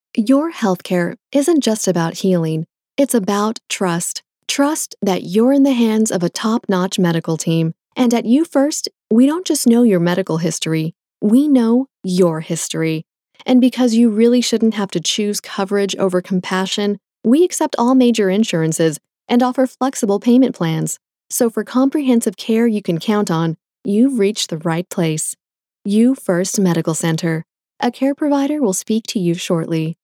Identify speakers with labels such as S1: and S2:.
S1: Your healthcare isn't just about healing, it's about trust. Trust that you're in the hands of a top notch medical team. And at You First, we don't just know your medical history, we know your history. And because you really shouldn't have to choose coverage over compassion, we accept all major insurances and offer flexible payment plans. So for comprehensive care you can count on, you've reached the right place. You First Medical Center. A care provider will speak to you shortly.